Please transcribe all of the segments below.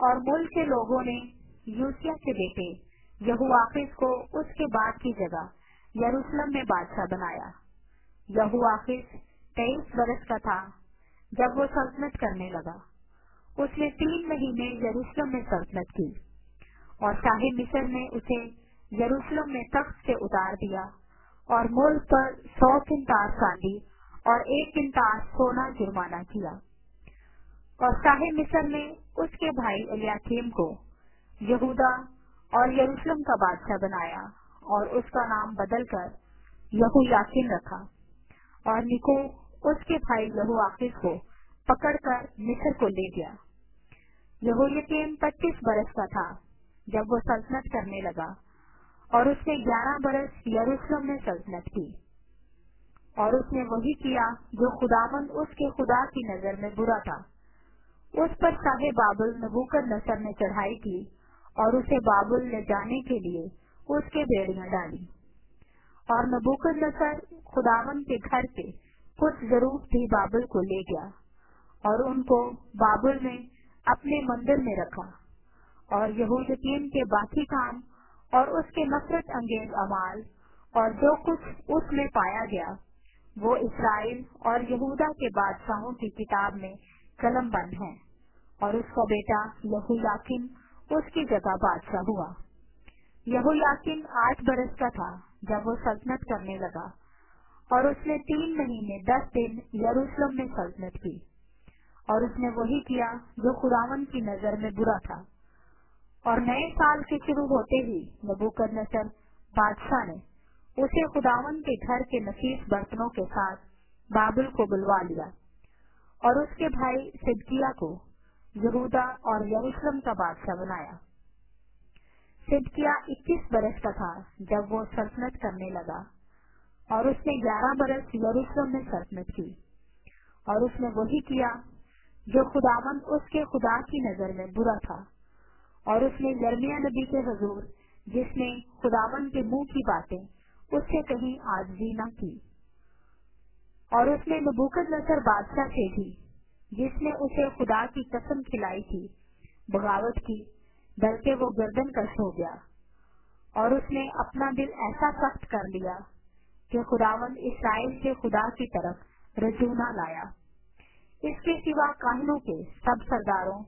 और मुल्क के लोगों ने यूसिया के बेटे यहोआखिस को उसके बाद की जगह यरूशलेम में बादशाह बनाया। यहोआखिस 23 बरस का था जब वो सल्तनत करने लगा। उसने 3 महीने यरूशलेम में सल्तनत की और शाही मिस्र ने उसे यरूशलेम में तख्त से उतार दिया और मुल्क पर 100 किंतार चांदी और 1 किंतार सोना जुर्माना किया। और शाही मिस्र ने उसके भाई एलियाकीम को यहूदा और यरूशलेम का बादशाह बनाया और उसका नाम बदलकर यहोयाकीन रखा। और निको उसके भाई यहोआखिस को पकड़कर मिस्र को ले गया। यहोयाकीम 25 बरस का था जब वो सल्तनत करने लगा और उसने 11 बरस यरूशलेम में सल्तनत की। और उसने वही किया जो खुदावंद उसके खुदा की नजर में बुरा था। उस पर शाहे बाबुल नबूकदनेस्सर ने चढ़ाई की और उसे बाबुल ले जाने के लिए उसके बेड़ियां डाली। और नबूकदनेस्सर खुदावंद के घर के कुछ जरूफ भी बाबुल को ले गया और उनको बाबुल में अपने मंदिर में रखा। और यहोयाकीम के बाकी काम और उसके नफरत अंगेज अमाल और जो कुछ उसमें पाया गया वो इसराइल और यहूदा के बादशाहों की किताब में कलमबंद है। और उसका बेटा यहोयाकीन उसकी जगह बादशाह हुआ। यहोयाकीन 8 बरस का था जब वो सल्तनत करने लगा और उसने 3 महीने 10 दिन यरूशलेम में सल्तनत की। और उसने वही किया जो खुदावंद की नजर में बुरा था। और नए साल के शुरू होते ही नबूकदनेस्सर बादशाह ने उसे खुदावंद के घर के नफीस बर्तनों के साथ बाबुल को बुलवा लिया और उसके भाई सिदकिय्याह को यहूदा और यरूशलेम का बादशाह बनाया। सिदकिय्याह 21 बरस का था जब वो सल्तनत करने लगा और उसने 11 बरस यरूशलेम में सल्तनत की। और उसने वही किया जो खुदावंद उसके खुदा की नजर में बुरा था। और उसने यिर्मयाह नबी के हुजूर जिसने खुदावंद के मुंह की बातें उससे कहीं आजिज़ी न की। और उसने नबूकदनेस्सर बादशाह से भी जिसने उसे खुदा की कसम खिलाई थी बगावत की, बल्कि वो गर्दन कश हो गया। और उसने अपना दिल ऐसा सख्त कर लिया कि खुदावंद इसराइल के खुदा की तरफ रजू न लाया। इसके सिवा काहिनों के सब सरदारों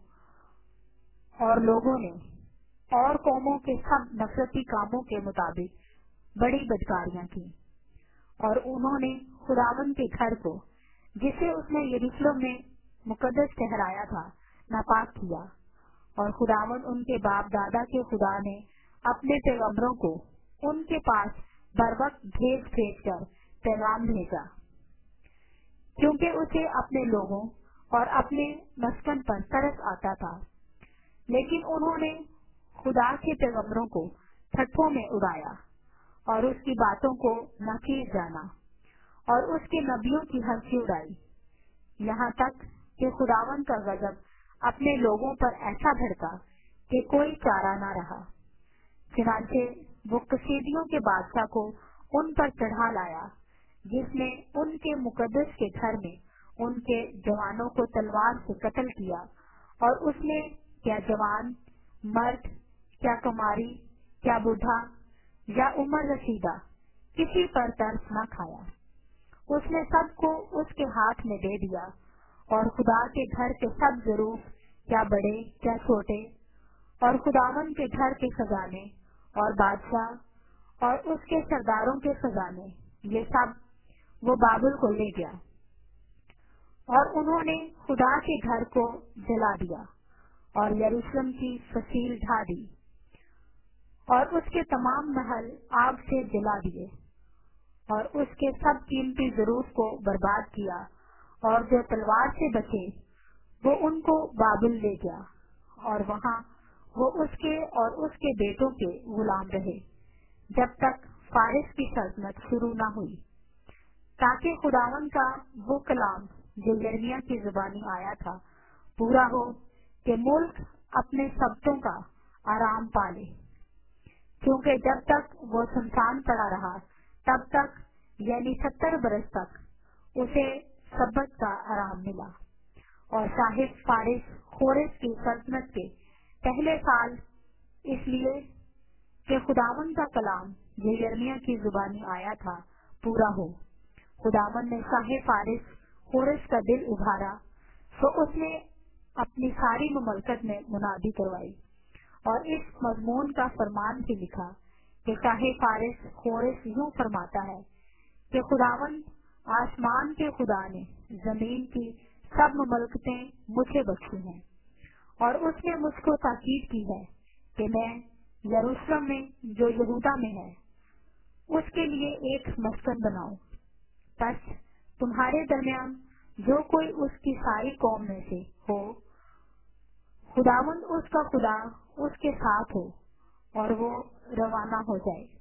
और लोगों ने और कौमों के सब नफरती कामों के मुताबिक बड़ी बदकारियां की। और उन्होंने खुदावंद के घर को जिसे उसने यरूशलेम में मुकद्दस ठहराया था नापाक किया। और खुदावंद उनके बाप दादा के खुदा ने अपने पैगम्बरों को उनके पास बर वक्त भेज कर पैगाम भेजा, क्योंकि उसे अपने लोगों और अपने मस्कन पर तरस आता था। लेकिन उन्होंने खुदा के पैगम्बरों को ठट्ठों में उड़ाया और उसकी बातों को नाकीर जाना और उसके नबियों की हंसी उड़ाई, यहाँ तक कि खुदावंद का गजब अपने लोगों पर ऐसा भड़का कि कोई चारा न रहा। चुनांचे वो कसीदियों के बादशाह को उन पर चढ़ा लाया, जिसने उनके मुकद्दस के घर में उनके जवानों को तलवार से कत्ल किया। और उसने क्या जवान, मर्द, क्या कुमारी, क्या बूढ़ा या उम्र रसीदा किसी पर तरस न खाया। उसने सबको उसके हाथ में दे दिया। और खुदा के घर के सब जरूफ, क्या बड़े क्या छोटे, और खुदावंद के घर के खजाने और बादशाह और उसके सरदारों के खजाने, ये सब वो बाबुल को ले गया। और उन्होंने खुदा के घर को जला दिया और यरूशलेम की फसील ढा दी और उसके तमाम महल आग से जला दिए और उसके सब कीमती जरूफ को बर्बाद किया। और जो तलवार से बचे वो उनको बाबुल ले गया और वहाँ वो उसके और उसके बेटों के गुलाम रहे जब तक फारिस की सल्तनत शुरू न हुई, ताकि खुदावंद का वो कलाम जो यिर्मयाह की जुबानी आया था पूरा हो कि मुल्क अपने सबतों का आराम पाले। क्योंकि जब तक वो सुनसान पड़ा रहा तब तक यानी 70 बरस तक उसे सबत का आराम मिला। और साहिब फारिस खोरेस की सल्तनत के اگلے سال اس لیے کہ خداوند کا کلام جو یرمیا کی زبانی آیا تھا پورا ہو، خداوند نے شاہ فارس خورش کا دل ابھارا، تو اس نے اپنی ساری مملکت میں منادی کروائی اور اس مضمون کا فرمان بھی لکھا کہ شاہ فارس خورش یوں فرماتا ہے کہ خداوند آسمان کے خدا نے زمین کی سب مملکتیں مجھے بخشی ہیں، اور اس نے مجھ کو تاکید کی ہے کہ میں یروشلم میں جو یہودا میں ہے اس کے لیے ایک مسکن بناؤں، بس تمہارے درمیان جو کوئی اس کی ساری قوم میں سے ہو، خداوند اس کا خدا اس کے ساتھ ہو اور وہ روانہ ہو جائے۔